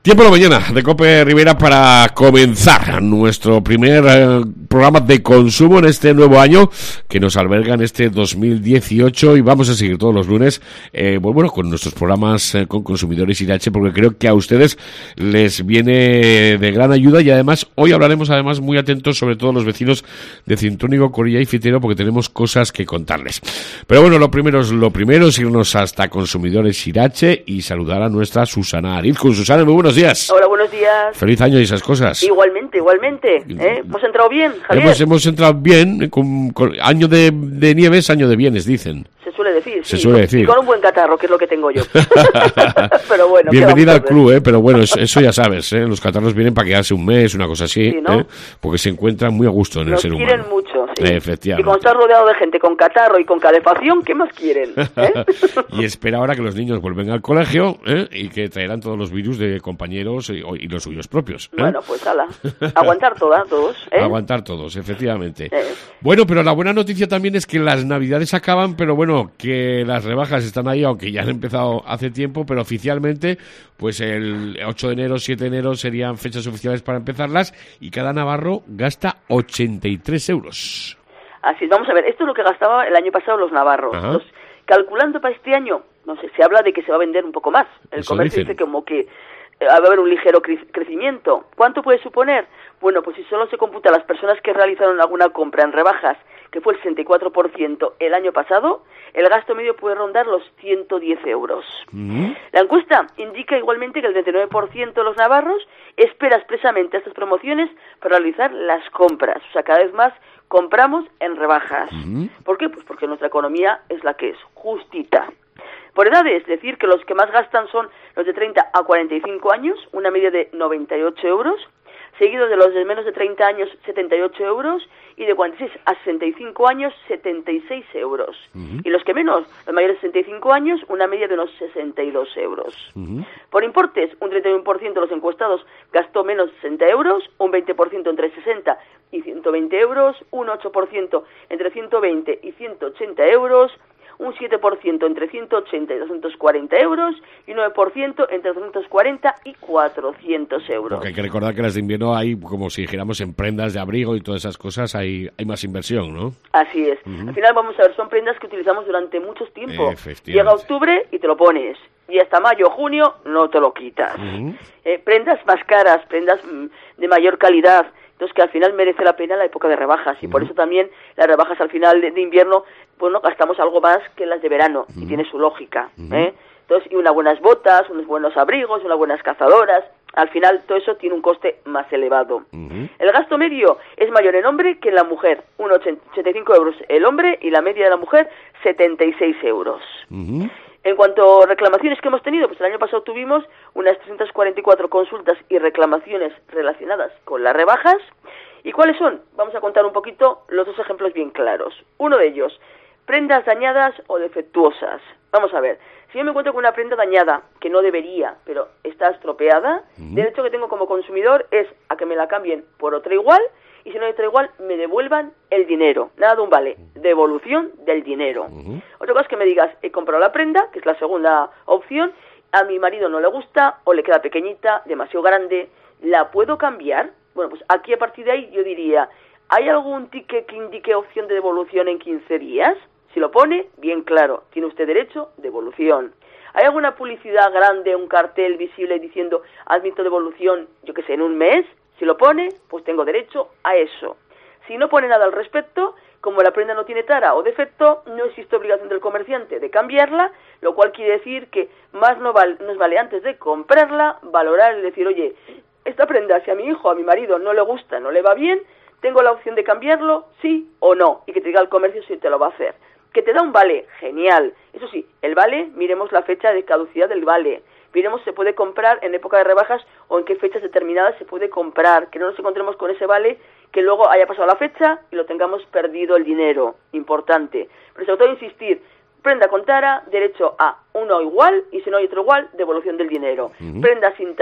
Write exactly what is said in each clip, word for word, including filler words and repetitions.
Tiempo de la mañana de COPE Rivera para comenzar nuestro primer eh, programa de consumo en este nuevo año que nos alberga en este dos mil dieciocho, y vamos a seguir todos los lunes eh, pues bueno, con nuestros programas eh, con consumidores Irache, porque creo que a ustedes les viene de gran ayuda, y además hoy hablaremos además muy atentos sobre todo los vecinos de Cintrónigo, Corilla y Fitero, porque tenemos cosas que contarles. Pero bueno, lo primero es lo primero, es irnos hasta consumidores Irache y saludar a nuestra Susana Arizkun. Susana, muy buenos días. Hola, buenos días. Feliz año y esas cosas. Igualmente, igualmente. ¿Eh? ¿Hemos entrado bien, Javier? Hemos, hemos entrado bien, con, con año de, de nieves, año de bienes, dicen. Se suele decir, Se sí. suele decir. Y con un buen catarro, que es lo que tengo yo. Pero bueno. Bienvenida al club, ¿eh? Pero bueno, eso, eso ya sabes, ¿eh? Los catarros vienen para quedarse un mes, una cosa así, sí, ¿no? ¿eh? Porque se encuentran muy a gusto en Nos el ser humano. quieren mucho, sí. Eh, efectivamente. Y cuando estás rodeado de gente con catarro y con calefacción, ¿qué más quieren? ¿Eh? Y espera ahora que los niños vuelven al colegio, ¿eh? Y que traerán todos los virus de compañeros y, y los suyos propios, ¿eh? Bueno, pues ala. Aguantar todas, todos, ¿eh? Aguantar todos, efectivamente. Eh. Bueno, pero la buena noticia también es que las navidades acaban, pero bueno, que las rebajas están ahí, aunque ya han empezado hace tiempo, pero oficialmente, pues el ocho de enero, siete de enero serían fechas oficiales para empezarlas, y cada navarro gasta ochenta y tres euros. Así es, vamos a ver, esto es lo que gastaba el año pasado los navarros. Los, calculando para este año, no sé, se habla de que se va a vender un poco más. El Eso comercio dicen. dice como que eh, va a haber un ligero cre- crecimiento. ¿Cuánto puede suponer? Bueno, pues si solo se computa las personas que realizaron alguna compra en rebajas, que fue el sesenta y cuatro por ciento el año pasado, el gasto medio puede rondar los ciento diez euros. ¿Mm? La encuesta indica igualmente que el treinta y nueve por ciento de los navarros espera expresamente estas promociones para realizar las compras. O sea, cada vez más compramos en rebajas. ¿Mm? ¿Por qué? Pues porque nuestra economía es la que es, justita. Por edades, es decir, que los que más gastan son los de treinta a cuarenta y cinco años, una media de noventa y ocho euros, seguido de los de menos de treinta años, setenta y ocho euros, y de cuarenta y seis a sesenta y cinco años, setenta y seis euros. Uh-huh. Y los que menos, los mayores de sesenta y cinco años, una media de unos sesenta y dos euros. Uh-huh. Por importes, un treinta y uno por ciento de los encuestados gastó menos de sesenta euros, un veinte por ciento entre sesenta y ciento veinte euros, un ocho por ciento entre ciento veinte y ciento ochenta euros, un siete por ciento entre ciento ochenta y doscientos cuarenta euros, y un nueve por ciento entre doscientos cuarenta y cuatrocientos euros. Porque hay que recordar que las de invierno hay, como si dijéramos, en prendas de abrigo y todas esas cosas, hay, hay más inversión, ¿no? Así es. Uh-huh. Al final, vamos a ver, son prendas que utilizamos durante mucho tiempo. Llega octubre y te lo pones, y hasta mayo o junio no te lo quitas. Uh-huh. Eh, prendas más caras, prendas mm, de mayor calidad, entonces que al final merece la pena la época de rebajas, y uh-huh. por eso también las rebajas al final de, de invierno, bueno, gastamos algo más que las de verano, uh-huh. y tiene su lógica, uh-huh. ¿eh? Entonces, y unas buenas botas, unos buenos abrigos, unas buenas cazadoras, al final todo eso tiene un coste más elevado. Uh-huh. El gasto medio es mayor en hombre que en la mujer, unos ochenta y cinco euros el hombre, y la media de la mujer, setenta y seis euros. Uh-huh. En cuanto a reclamaciones que hemos tenido, pues el año pasado tuvimos unas trescientas cuarenta y cuatro consultas y reclamaciones relacionadas con las rebajas. ¿Y cuáles son? Vamos a contar un poquito los dos ejemplos bien claros. Uno de ellos, prendas dañadas o defectuosas. Vamos a ver, si yo me encuentro con una prenda dañada, que no debería, pero está estropeada, uh-huh. el derecho que tengo como consumidor es a que me la cambien por otra igual, y si no hay otra igual, me devuelvan el dinero. Nada de un vale, devolución del dinero. Uh-huh. Otra cosa es que me digas, he comprado la prenda, que es la segunda opción, a mi marido no le gusta, o le queda pequeñita, demasiado grande, ¿la puedo cambiar? Bueno, pues aquí a partir de ahí yo diría, ¿hay algún ticket que indique opción de devolución en quince días? Si lo pone, bien claro, tiene usted derecho, devolución. ¿Hay alguna publicidad grande, un cartel visible diciendo admito devolución, yo qué sé, en un mes? Si lo pone, pues tengo derecho a eso. Si no pone nada al respecto, como la prenda no tiene tara o defecto, no existe obligación del comerciante de cambiarla, lo cual quiere decir que más no vale, nos vale antes de comprarla, valorar y decir, oye, esta prenda, si a mi hijo o a mi marido no le gusta, no le va bien, tengo la opción de cambiarlo, sí o no, y que te diga el comercio si te lo va a hacer. Que te da un vale, genial. Eso sí, el vale, miremos la fecha de caducidad del vale. Miremos si se puede comprar en época de rebajas o en qué fechas determinadas se puede comprar. Que no nos encontremos con ese vale que luego haya pasado la fecha y lo tengamos perdido el dinero. Importante. Pero sobre todo insistir, prenda con tara, derecho a uno igual, y si no hay otro igual, devolución del dinero. Uh-huh. Prenda sin tara,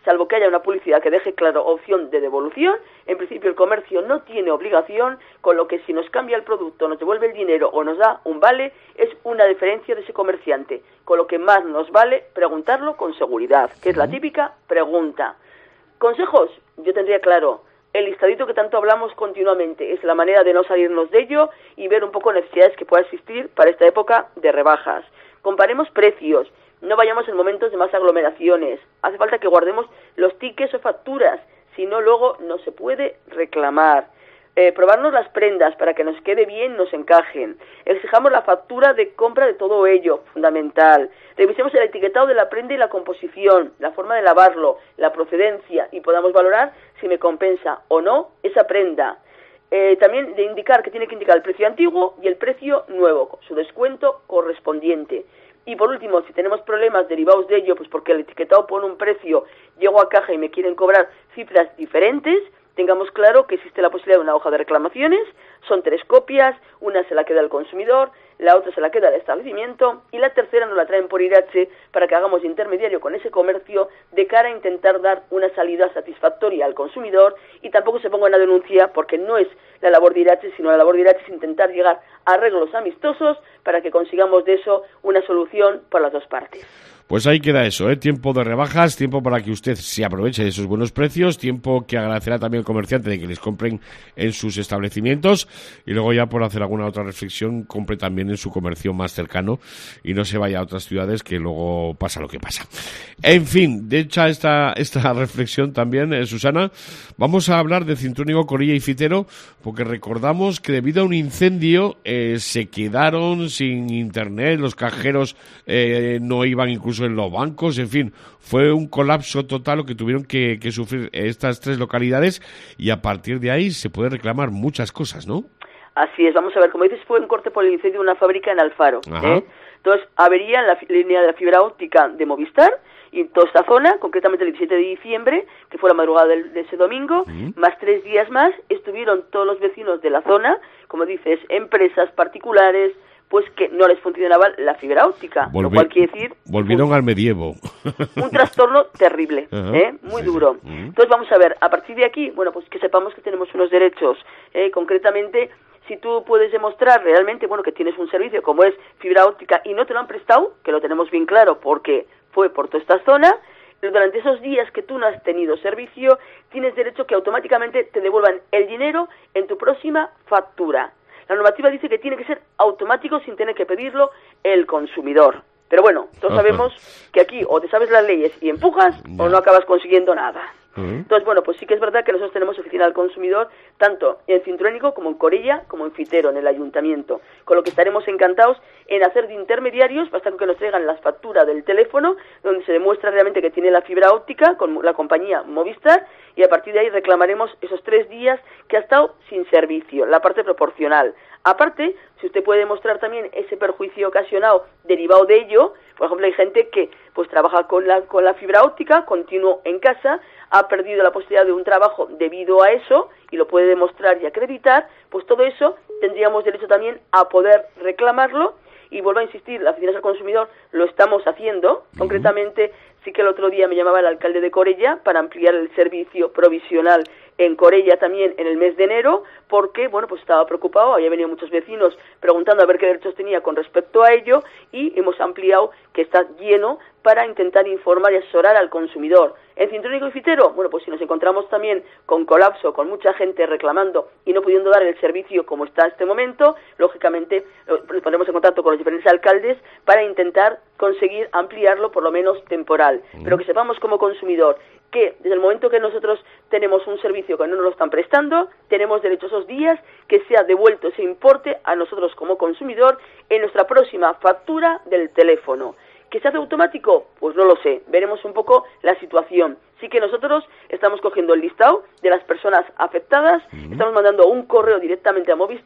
salvo que haya una publicidad que deje claro opción de devolución. En principio el comercio no tiene obligación, con lo que si nos cambia el producto, nos devuelve el dinero o nos da un vale, es una diferencia de ese comerciante, con lo que más nos vale preguntarlo con seguridad, que es la típica pregunta. ¿Consejos? Yo tendría claro, el listadito que tanto hablamos continuamente, es la manera de no salirnos de ello y ver un poco necesidades que pueda existir para esta época de rebajas. Comparemos precios, no vayamos en momentos de más aglomeraciones, hace falta que guardemos los tickets o facturas, si no luego no se puede reclamar. Eh, probarnos las prendas para que nos quede bien, nos encajen. Exijamos la factura de compra de todo ello, fundamental. Revisemos el etiquetado de la prenda y la composición, la forma de lavarlo, la procedencia y podamos valorar si me compensa o no esa prenda. Eh, también de indicar que tiene que indicar el precio antiguo y el precio nuevo, su descuento correspondiente. Y por último, si tenemos problemas derivados de ello, pues porque el etiquetado pone un precio, llego a caja y me quieren cobrar cifras diferentes, tengamos claro que existe la posibilidad de una hoja de reclamaciones, son tres copias, una se la queda el consumidor, la otra se la queda el establecimiento y la tercera nos la traen por Irache para que hagamos intermediario con ese comercio de cara a intentar dar una salida satisfactoria al consumidor y tampoco se ponga una denuncia porque no es la labor de Irache, sino la labor de Irache es intentar llegar a arreglos amistosos para que consigamos de eso una solución por las dos partes. Pues ahí queda eso, ¿eh? Tiempo de rebajas, tiempo para que usted se aproveche de esos buenos precios, tiempo que agradecerá también el comerciante de que les compren en sus establecimientos y luego ya por hacer alguna otra reflexión, compre también en su comercio más cercano y no se vaya a otras ciudades que luego pasa lo que pasa. En fin, de hecha esta, esta reflexión también, eh, Susana, vamos a hablar de Cintrónigo, Corilla y Fitero porque recordamos que debido a un incendio eh, se quedaron sin internet, los cajeros eh, no iban incluso en los bancos, en fin, fue un colapso total lo que tuvieron que, que sufrir estas tres localidades y a partir de ahí se puede reclamar muchas cosas, ¿no? Así es, vamos a ver, como dices, fue un corte por el incendio de una fábrica en Alfaro, ¿eh? Entonces, avería en la línea de la fibra óptica de Movistar y toda esta zona, concretamente el diecisiete de diciembre, que fue la madrugada del, de ese domingo, uh-huh. más tres días más, estuvieron todos los vecinos de la zona, como dices, empresas particulares, pues que no les funcionaba la fibra óptica, Volvi- lo cual quiere decir... Volvieron un, al medievo. Un trastorno terrible, uh-huh. ¿eh? muy sí, duro. Sí. Uh-huh. Entonces vamos a ver, a partir de aquí, bueno, pues que sepamos que tenemos unos derechos, ¿eh? concretamente, si tú puedes demostrar realmente, bueno, que tienes un servicio como es fibra óptica y no te lo han prestado, que lo tenemos bien claro porque fue por toda esta zona, pero durante esos días que tú no has tenido servicio, tienes derecho que automáticamente te devuelvan el dinero en tu próxima factura. La normativa dice que tiene que ser automático sin tener que pedirlo el consumidor. Pero bueno, todos sabemos que aquí o te sabes las leyes y empujas o no acabas consiguiendo nada. Entonces, bueno, pues sí que es verdad que nosotros tenemos oficina del consumidor tanto en Cintrónigo como en Corella como en Fitero, en el ayuntamiento, con lo que estaremos encantados en hacer de intermediarios, basta con que nos traigan las facturas del teléfono, donde se demuestra realmente que tiene la fibra óptica con la compañía Movistar, y a partir de ahí reclamaremos esos tres días que ha estado sin servicio, la parte proporcional. Aparte, si usted puede demostrar también ese perjuicio ocasionado derivado de ello, por ejemplo, hay gente que pues trabaja con la con la fibra óptica, continuo en casa, ha perdido la posibilidad de un trabajo debido a eso y lo puede demostrar y acreditar, pues todo eso tendríamos derecho también a poder reclamarlo. Y vuelvo a insistir, la Oficina del Consumidor lo estamos haciendo. Uh-huh. Concretamente, sí que el otro día me llamaba el alcalde de Corella para ampliar el servicio provisional en Corella también en el mes de enero, porque, bueno, pues estaba preocupado, había venido muchos vecinos preguntando a ver qué derechos tenía con respecto a ello, y hemos ampliado, que está lleno, para intentar informar y asesorar al consumidor. En Cintrónigo y Fitero, bueno, pues si nos encontramos también con colapso, con mucha gente reclamando y no pudiendo dar el servicio como está en este momento, lógicamente nos pondremos en contacto con los diferentes alcaldes para intentar conseguir ampliarlo por lo menos temporal. Mm. Pero que sepamos como consumidor que desde el momento que nosotros tenemos un servicio que no nos lo están prestando, tenemos derecho a esos días que sea devuelto ese importe a nosotros como consumidor en nuestra próxima factura del teléfono. ¿Que se hace automático? Pues no lo sé, veremos un poco la situación. Sí que nosotros estamos cogiendo el listado de las personas afectadas, uh-huh. estamos mandando un correo directamente a Movistar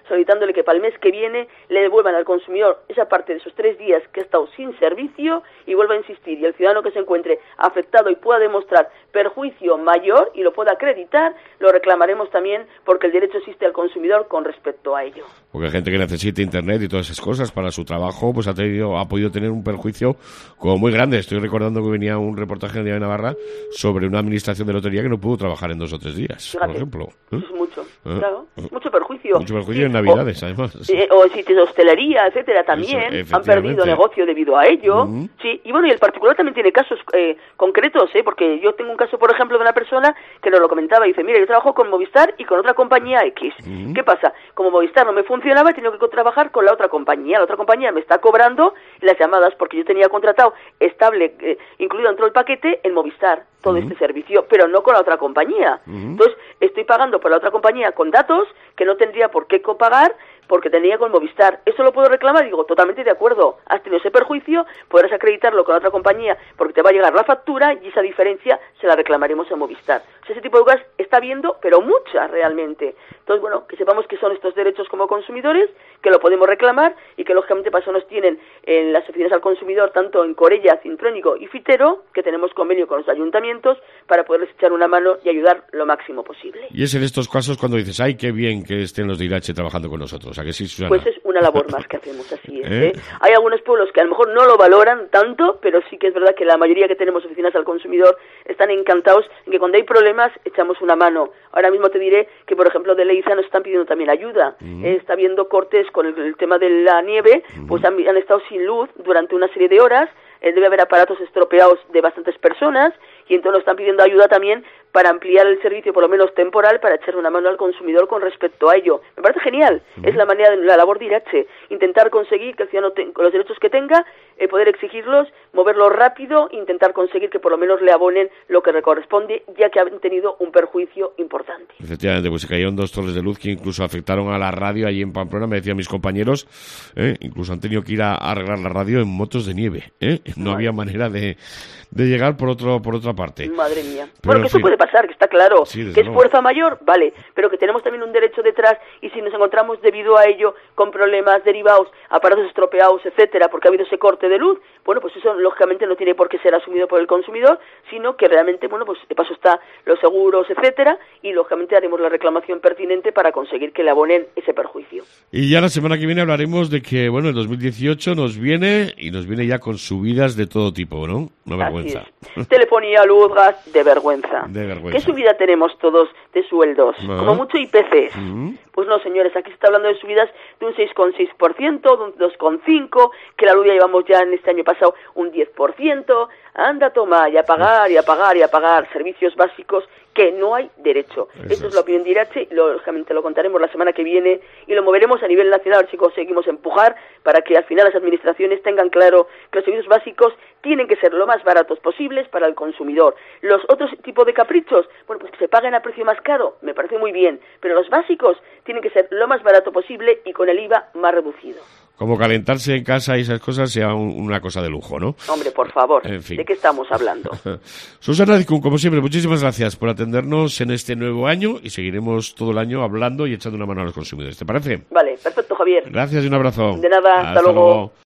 solicitándole que para el mes que viene le devuelvan al consumidor esa parte de esos tres días que ha estado sin servicio y vuelva a insistir. Y el ciudadano que se encuentre afectado y pueda demostrar perjuicio mayor y lo pueda acreditar, lo reclamaremos también porque el derecho existe al consumidor con respecto a ello. Porque hay gente que necesita internet y todas esas cosas para su trabajo, pues ha tenido, ha podido tener un perjuicio como muy grande. Estoy recordando que venía un reportaje en el Diario de Navarra sobre una administración de lotería que no pudo trabajar en dos o tres días, Fíjate, por ejemplo. ¿Eh? Eso es mucho, ¿Eh? claro, mucho perjuicio. Mucho perjuicio sí. en Navidades, o, además. Sí. Eh, o sitios de hostelería, etcétera, también Eso, han perdido negocio debido a ello. Uh-huh. Sí, y bueno, y el particular también tiene casos eh, concretos, ¿eh? Porque yo tengo un caso, por ejemplo, de una persona que nos lo comentaba y dice, mira, yo trabajo con Movistar y con otra compañía X. Uh-huh. ¿Qué pasa? Como Movistar no me funcionaba, he tenido que trabajar con la otra compañía. La otra compañía me está cobrando las llamadas porque yo tenía contratado estable, eh, incluido dentro del paquete, en Movistar, todo uh-huh. este servicio, pero no con la otra compañía. Uh-huh. Entonces, estoy pagando por la otra compañía con datos que no tendría por qué copagar porque tenía con Movistar. ¿Eso lo puedo reclamar? Digo, totalmente de acuerdo. Has tenido ese perjuicio, podrás acreditarlo con otra compañía porque te va a llegar la factura y esa diferencia se la reclamaremos a Movistar. O sea, ese tipo de cosas está habiendo, pero muchas realmente. Entonces, bueno, que sepamos que son estos derechos como consumidores, que lo podemos reclamar y que lógicamente para eso nos tienen en las oficinas al consumidor, tanto en Corella, Cintrónico y Fitero, que tenemos convenio con los ayuntamientos para poderles echar una mano y ayudar lo máximo posible. Y es en estos casos cuando dices, ay, qué bien que estén los de Irache trabajando con nosotros. ¿A que sí, Susana? Pues es una labor más que hacemos, así es. ¿Eh? ¿eh? Hay algunos pueblos que a lo mejor no lo valoran tanto, pero sí que es verdad que la mayoría que tenemos oficinas al consumidor están encantados en que cuando hay problemas echamos una mano. Ahora mismo te diré que, por ejemplo, de Leiza nos están pidiendo también ayuda. Uh-huh. Eh, está habiendo cortes con el, el tema de la nieve, uh-huh. pues han, han estado sin luz durante una serie de horas. Eh, debe haber aparatos estropeados de bastantes personas y entonces nos están pidiendo ayuda también para ampliar el servicio, por lo menos temporal, para echar una mano al consumidor con respecto a ello. Me parece genial, uh-huh. es la manera, la labor de Irache, intentar conseguir que el ciudadano, te, con los derechos que tenga, eh, poder exigirlos, moverlos rápido, intentar conseguir que por lo menos le abonen lo que le corresponde, ya que han tenido un perjuicio importante. Efectivamente, pues se cayeron dos torres de luz que incluso afectaron a la radio allí en Pamplona, me decían mis compañeros, eh, incluso han tenido que ir a, a arreglar la radio en motos de nieve, ¿eh? No Madre. había manera de, de llegar por otro por otra parte. Madre mía. Pero bueno, que eso puede pasar, que está claro, sí, que es luego. fuerza mayor, vale, pero que tenemos también un derecho detrás y si nos encontramos debido a ello con problemas derivados, aparatos estropeados, etcétera, porque ha habido ese corte de luz, bueno, pues eso lógicamente no tiene por qué ser asumido por el consumidor, sino que realmente, bueno, pues de paso está los seguros, etcétera, y lógicamente haremos la reclamación pertinente para conseguir que le abonen ese perjuicio. Y ya la semana que viene hablaremos de que, bueno, el dos mil dieciocho nos viene y nos viene ya con subidas de todo tipo, ¿no? Una vergüenza. Telefonía, luz, gas, de vergüenza. De vergüenza. ¿Qué subida tenemos todos de sueldos? ¿Ah? Como mucho I P Cs. Uh-huh. Pues no, señores, aquí se está hablando de subidas de un seis coma seis por ciento, de un dos coma cinco por ciento, que la luz ya llevamos ya en este año pasado un diez por ciento. Anda, toma, y a pagar, y a pagar, y a pagar servicios básicos que no hay derecho. Eso Esto es la opinión de Irache, y lógicamente lo contaremos la semana que viene y lo moveremos a nivel nacional, a ver si conseguimos empujar para que al final las administraciones tengan claro que los servicios básicos tienen que ser lo más baratos posibles para el consumidor. Los otros tipos de caprichos, bueno, pues que se paguen a precio más caro, me parece muy bien, pero los básicos tienen que ser lo más barato posible y con el I V A más reducido. Como calentarse en casa y esas cosas sea un, una cosa de lujo, ¿no? Hombre, por favor, en fin. ¿De qué estamos hablando? Susana Azcún, como siempre, muchísimas gracias por atendernos en este nuevo año y seguiremos todo el año hablando y echando una mano a los consumidores. ¿Te parece? Vale, perfecto, Javier. Gracias y un abrazo. De nada, hasta, hasta luego. luego.